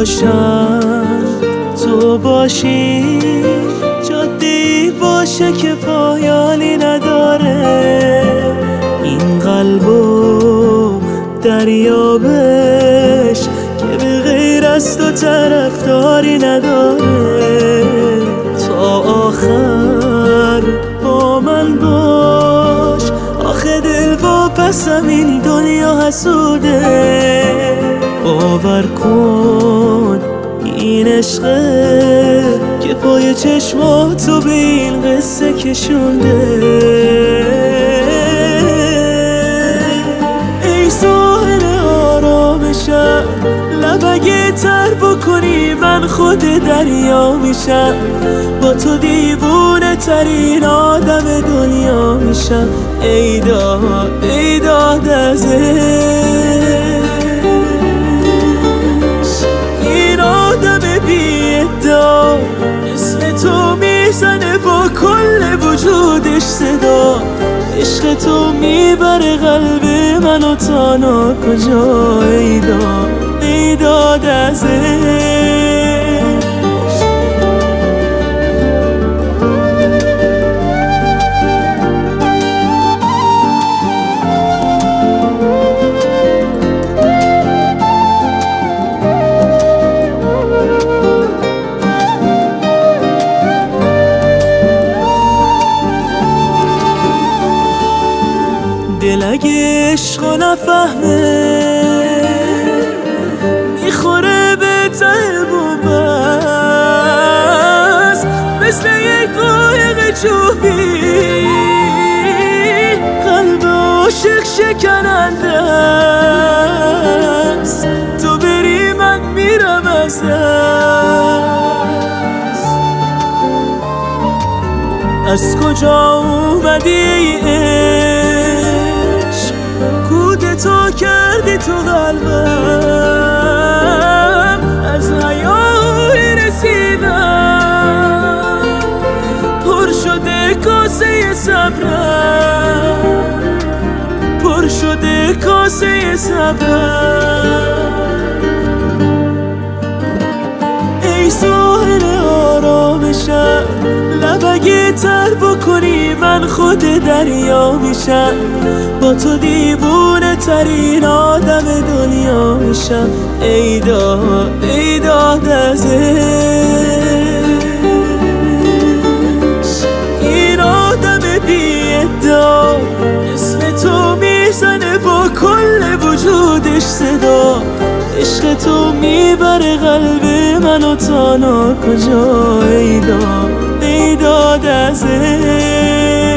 باشم تو باشی، جاده‌ای باشه که پایانی نداره. این قلبو دریابش که به غیر از تو طرفداری نداره. تا آخر با من باش، آخه دل واپسم این دنیا حسوده. باور کن این عشقه که پای چشماتو به این قصه کشونده. ای ساحل آرامشم، لب اگه تر بکنی من خود دریا میشم. با تو دیوونه ترین آدم دنیا میشم. ای داد از این آدم بی ادعا، اسم تو میزنه با کل وجودش صدا. عشق تو میبره قلب منو تا ناکجا. ای داد از دل اگه عشقو نفهمه میخوره به ته بومبست، مثل یک قایق چوبی قلب عاشق شکننده است. تو بری من میرم از دست. از کجا اومدی ای عشق، کودتا کردی تو قلبم. از حیای رسیدم پر شده کاسه صبرم، پر شده کاسه صبرم. ای ساحل آرامشم، لب اگه تر بکنی من خود دریا میشم. با تو دیوونه ترین آدم دنیا میشم. ای داد از این آدم بی ادعا، اسم تو میزنه با کل وجودش صدا. عشق تو میبره قلب منو تا ناکجا. ای داد از